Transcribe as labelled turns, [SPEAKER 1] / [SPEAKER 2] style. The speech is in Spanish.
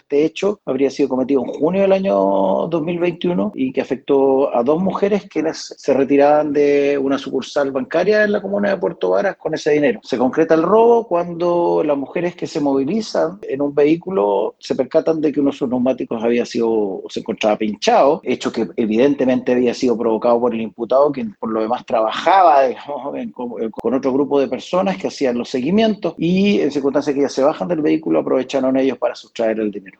[SPEAKER 1] este hecho habría sido cometido en junio del año 2021 y que afectó a dos mujeres que se retiraban de una sucursal bancaria en la comuna de Puerto Varas con ese dinero. Se concreta el robo cuando las mujeres que se movilizan en un vehículo se percatan de que uno de sus neumáticos se encontraba pinchado, hecho que evidentemente había sido provocado por el imputado, quien por lo demás trabajaba, digamos, con otro grupo de personas que hacían los seguimientos, y en circunstancias que ya se bajan del vehículo aprovecharon ellos para sustraer el dinero.